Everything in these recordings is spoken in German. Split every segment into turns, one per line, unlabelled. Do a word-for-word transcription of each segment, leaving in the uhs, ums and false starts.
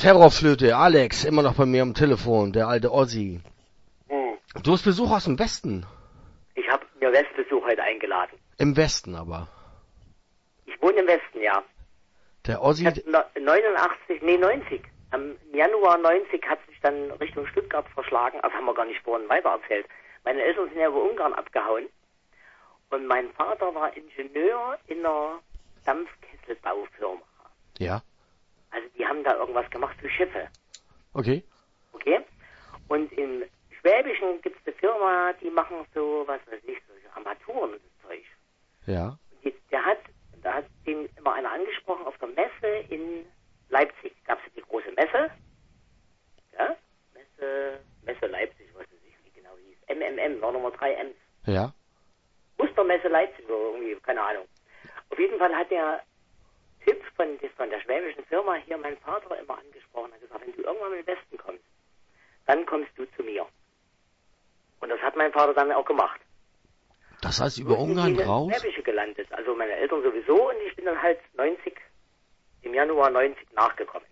Terrorflöte, Alex, immer noch bei mir am Telefon, der alte Ossi.
Hm.
Du hast Besuch aus dem Westen.
Ich habe mir Westbesuch heute eingeladen.
Im Westen aber.
Ich wohne im Westen, ja.
Der Ossi...
Ich hatte neunundachtzig, nee neunzig. Am Januar neunzig hat sich dann Richtung Stuttgart verschlagen. Das haben wir gar nicht vorhin weitererzählt. Meine Eltern sind ja über Ungarn abgehauen. Und mein Vater war Ingenieur in einer Dampfkesselbaufirma.
Ja.
Also die haben da irgendwas gemacht für Schiffe.
Okay.
Okay? Und im Schwäbischen gibt es eine Firma, die machen so, was weiß ich, so Armaturen und das Zeug.
Ja.
Und die, der hat, da hat den immer einer angesprochen auf der Messe in Leipzig. Gab es die große Messe. Ja? Messe, Messe Leipzig, was weiß ich, wie genau hieß. M M M, war Nummer drei M's.
Ja.
Mustermesse Leipzig oder irgendwie, keine Ahnung. Auf jeden Fall hat der Typ von, von der schwäbischen Firma hier meinen Vater immer angesprochen. Er hat gesagt, wenn du irgendwann in den Westen kommst, dann kommst du zu mir. Und das hat mein Vater dann auch gemacht.
Das heißt, über Ungarn
in
raus?
Schwäbische gelandet. Also meine Eltern sowieso und ich bin dann halt neunzig, im Januar neunzig nachgekommen.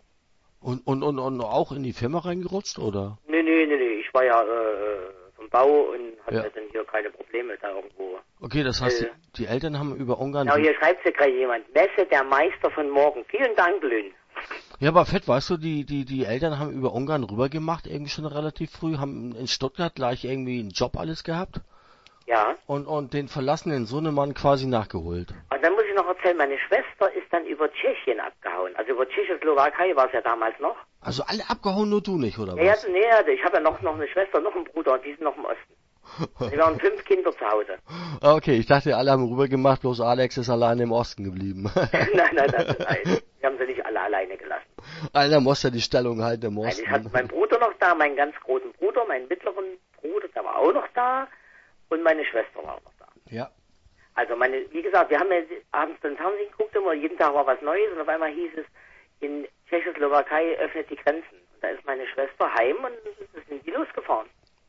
Und, und, und, und auch in die Firma reingerutscht, oder?
Nee, nee, nee, nee. Ich war ja äh, vom Bau und hatte
Ja.
dann hier keine Probleme da irgendwo.
Okay, das heißt,
Äh,
die, die Eltern haben über Ungarn...
Genau, hier schreibt ja gerade jemand. Messe der Meister von morgen. Vielen Dank, Blün.
Ja, aber fett, weißt du, die, die, die Eltern haben über Ungarn rübergemacht, irgendwie schon relativ früh, haben in Stuttgart gleich irgendwie einen Job alles gehabt
Ja.
und, und den verlassenen Sohnemann quasi nachgeholt.
Und dann muss ich noch erzählen, meine Schwester ist dann über Tschechien abgehauen. Also über Tschechoslowakei war es ja damals noch.
Also alle abgehauen, nur du nicht, oder
Ja, ja,
was?
nee, also ich habe ja noch, noch eine Schwester, noch einen Bruder und die sind noch im Osten. Sie waren fünf Kinder zu Hause.
Okay, ich dachte, alle haben rübergemacht, bloß Alex ist alleine im Osten geblieben.
nein, nein, nein, nein. Die haben sie nicht alle alleine gelassen.
Einer muss ja die Stellung halten im
Nein,
Osten.
ich hatte meinen Bruder noch da, meinen ganz großen Bruder, meinen mittleren Bruder, der war auch noch da und meine Schwester war auch noch da.
Ja.
Also meine, wie gesagt, wir haben ja abends den Fernsehen geguckt, immer jeden Tag war was Neues und auf einmal hieß es, in Tschechoslowakei öffnet die Grenzen. Und da ist meine Schwester heim und da sind die losgefahren.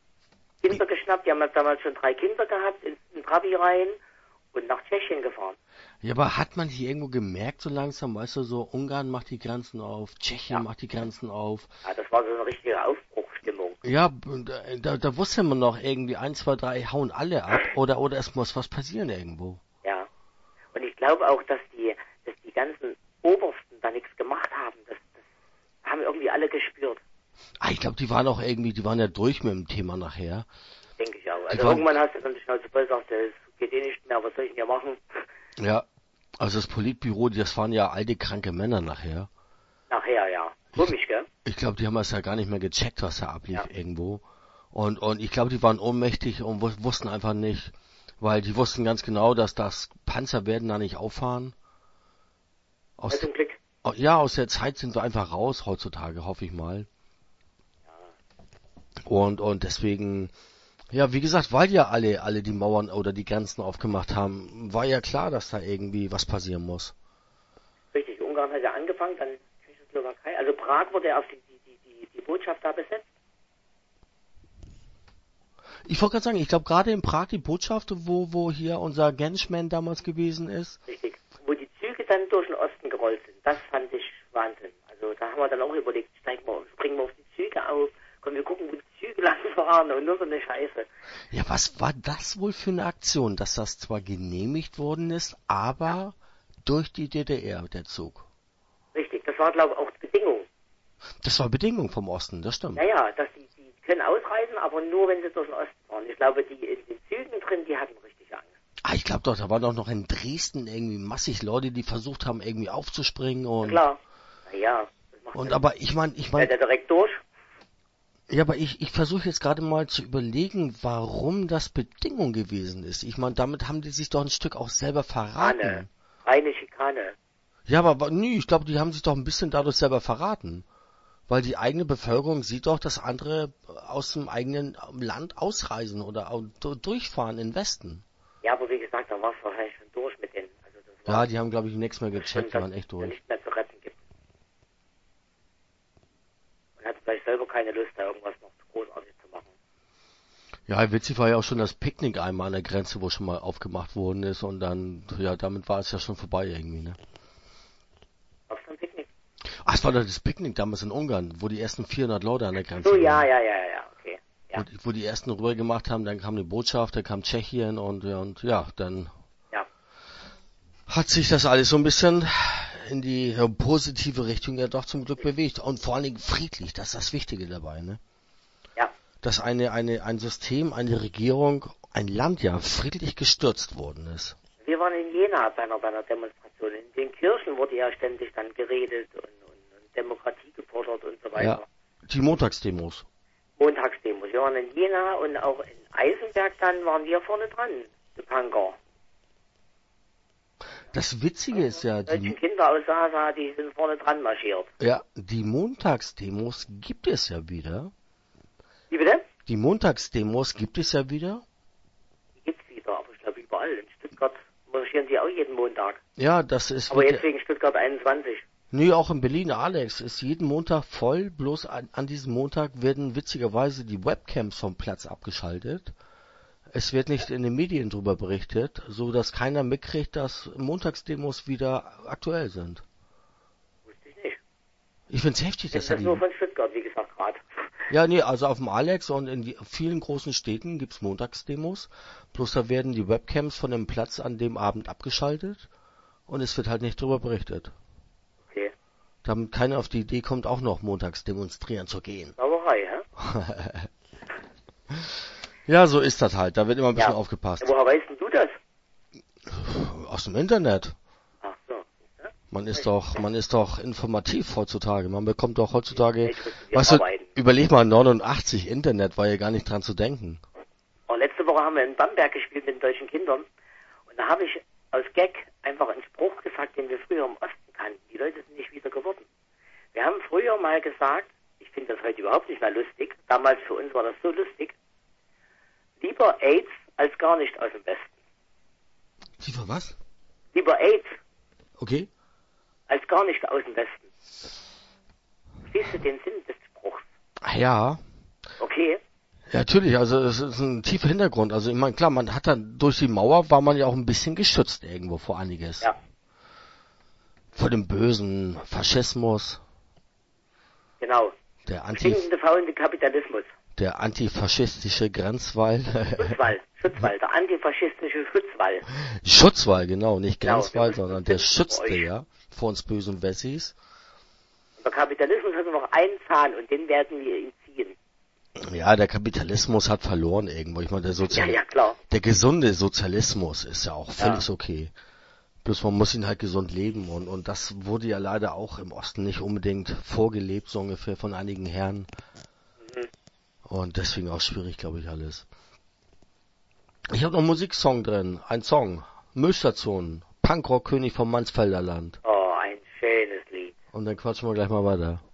Kinder geschnappt, die haben damals schon drei Kinder gehabt, in den Trabi rein und nach Tschechien gefahren.
Ja, aber hat man hier irgendwo gemerkt so langsam, weißt du, so Ungarn macht die Grenzen auf, Tschechien
Ja.
macht die Grenzen auf.
Ja, das war so eine richtige Aufbruchstimmung.
Ja, da, da wusste man noch irgendwie, eins, zwei, drei hauen alle ab oder, oder es muss was passieren irgendwo.
Ja. Und ich glaube auch, dass die, dass die ganzen Obersten da nichts gemacht haben. Das, das haben irgendwie alle gespürt.
Ah, ich glaube, die waren auch irgendwie, die waren ja durch mit dem Thema nachher.
Denke ich auch.
Die
Also
waren-
irgendwann hast du dann die Schnauze voll gesagt, das geht eh nicht mehr, was soll ich denn hier machen?
Ja, also das Politbüro, das waren ja alte, kranke Männer nachher.
Nachher, ja. Komisch, gell?
Ich glaube, die haben es ja gar nicht mehr gecheckt, was da ablief
Ja.
irgendwo. Und, und ich glaube, die waren ohnmächtig und wus- wussten einfach nicht, weil die wussten ganz genau, dass das Panzer werden da nicht auffahren. Aus,
Also zum Glück.
ja, aus der Zeit sind wir einfach raus heutzutage, hoffe ich mal. Und, und deswegen, ja, wie gesagt, weil ja alle, alle die Mauern oder die Grenzen aufgemacht haben, war ja klar, dass da irgendwie was passieren muss.
Richtig, Ungarn hat ja angefangen, dann Tschechoslowakei. Also Prag wurde ja auf die, die, die, die Botschaft da besetzt.
Ich wollte gerade sagen, ich glaube gerade in Prag die Botschaft, wo, wo hier unser Genschman damals gewesen ist.
Richtig. Wo die Züge dann durch den Osten gerollt sind. Das fand ich Wahnsinn. Also da haben wir dann auch überlegt, steigen wir, springen wir auf die Züge auf, können wir gucken, wo die Züge lang fahren und nur so eine Scheiße.
Ja, was war das wohl für eine Aktion, dass das zwar genehmigt worden ist, aber durch die D D R, der Zug?
Richtig, das war glaube ich auch die Bedingung.
Das war Bedingung vom Osten, das stimmt.
Naja, dass die, die können ausreisen, aber nur wenn sie durch den Osten fahren. Ich glaube, die in den Zügen drin, die hatten richtig Angst.
Ah, ich glaube doch, da waren doch noch in Dresden irgendwie massig Leute, die versucht haben, irgendwie aufzuspringen
Na
und...
klar. Naja, das macht
Und
ja
aber ich meine, ich
ja,
meine...
der direkt durch.
Ja, aber ich, ich versuche jetzt gerade mal zu überlegen, warum das Bedingung gewesen ist. Ich meine, damit haben die sich doch ein Stück auch selber verraten.
Schikane. Reine Schikane.
Ja, aber aber nee, ich glaube, die haben sich doch ein bisschen dadurch selber verraten. Weil die eigene Bevölkerung sieht doch, dass andere aus dem eigenen Land ausreisen oder au- du- durchfahren in den Westen.
Ja, aber wie gesagt, da war es wahrscheinlich schon durch mit denen. Also das
Ja,
war
die haben, glaube ich, nichts mehr
schon,
gecheckt, die
dass
waren echt
es
durch.
nicht mehr zu retten gibt. Und hatte vielleicht selber keine Lust, da irgendwas noch großartig zu machen.
Ja, witzig war ja auch schon das Picknick einmal an der Grenze, wo schon mal aufgemacht worden ist und dann, ja, damit war es ja schon vorbei irgendwie, ne?
Auf so ein Picknick.
Ach Das war doch das Picknick damals in Ungarn, wo die ersten vierhundert Leute an der Grenze
So,
waren.
ja, ja, ja, ja, okay. Ja.
Wo, wo die ersten rüber gemacht haben, dann kam die Botschaft, dann kam Tschechien und, ja, und ja, dann
Ja.
hat sich das alles so ein bisschen in die ja, positive Richtung ja doch zum Glück bewegt. Und vor allen Dingen friedlich, das ist das Wichtige dabei, ne?
Ja.
Dass eine, eine, ein System, eine Regierung, ein Land ja friedlich gestürzt worden ist.
Wir waren in Jena bei einer, bei einer Demonstration. In den Kirchen wurde ja ständig dann geredet und, und, und Demokratie gefordert und so weiter.
Ja, die Montagsdemos.
Montagsdemos. Wir waren in Jena und auch in Eisenberg dann waren wir vorne dran, die Punker.
Das Witzige ist ja,
Deutsche
die,
Kinder aus Sasa, die sind vorne dran marschiert.
ja, die Montagsdemos gibt es ja wieder.
Wie bitte?
Die Montagsdemos gibt es ja wieder.
Die gibt's wieder, aber ich glaube überall. In Stuttgart marschieren die auch jeden Montag.
Ja, das ist
Aber
wieder-
jetzt wegen Stuttgart einundzwanzig.
Nee, auch in Berlin, Alex, ist jeden Montag voll, bloß an, an diesem Montag werden witzigerweise die Webcams vom Platz abgeschaltet. Es wird nicht in den Medien drüber berichtet, so dass keiner mitkriegt, dass Montagsdemos wieder aktuell sind.
Wusste ich nicht.
Ich find's heftig,
Das
dass
ist
er
nur
die...
von Stuttgart, wie gesagt, gerade.
Ja, nee, also auf dem Alex und in die, vielen großen Städten gibt's Montagsdemos, bloß da werden die Webcams von dem Platz an dem Abend abgeschaltet und es wird halt nicht drüber berichtet.
Okay.
Damit keiner auf die Idee kommt, auch noch montags demonstrieren zu gehen.
Sauerei, hä?
Ja, so ist das halt. Da wird immer ein bisschen
Ja.
aufgepasst.
Woher weißt denn du das?
Aus dem Internet.
Ach so. Ja?
Man ist doch, man ist doch informativ heutzutage. Man bekommt doch heutzutage,
Ich muss mit dir
weißt du,
arbeiten.
überleg mal, neunundachtzig Internet war ja gar nicht dran zu denken.
Oh, letzte Woche haben wir in Bamberg gespielt mit den deutschen Kindern. Und da habe ich aus Gag einfach einen Spruch gesagt, den wir früher im Osten kannten. Die Leute sind nicht wieder geworden. Wir haben früher mal gesagt, ich finde das heute überhaupt nicht mehr lustig, damals für uns war das so lustig, lieber AIDS als gar nicht aus dem Westen.
Lieber was?
Lieber AIDS
Okay.
als gar nicht aus dem Westen. Siehst du den Sinn des Spruchs?
Ah, ja.
Okay.
Ja, natürlich, also es ist ein tiefer Hintergrund. Also ich meine, klar, man hat dann durch die Mauer war man ja auch ein bisschen geschützt irgendwo vor einiges.
Ja.
Vor dem bösen Faschismus,
Genau.
der Anti
Stinkende, faulende Kapitalismus.
der antifaschistische Grenzwall.
Schutzwall. Schutzwall. Der antifaschistische Schutzwall.
Schutzwall, genau, nicht
Genau,
Grenzwall,
wir müssen
sondern
uns
der
schützen
schützte,
vor euch.
ja, vor uns bösen Wessis.
Und der Kapitalismus hat nur noch einen Zahn und den werden wir ihm ziehen.
Ja, der Kapitalismus hat verloren irgendwo. Ich meine, der
Ja,
Sozial
ja, klar.
der gesunde Sozialismus ist ja auch völlig
Ja.
okay. Bloß man muss ihn halt gesund leben und, und das wurde ja leider auch im Osten nicht unbedingt vorgelebt, so ungefähr von einigen Herren.
Mhm.
Und deswegen auch schwierig, glaube ich, alles. Ich habe noch einen Musiksong drin, ein Song, Müllstation, Punkrock-König vom Mansfelder Land.
Oh, ein schönes Lied.
Und dann quatschen wir gleich mal weiter.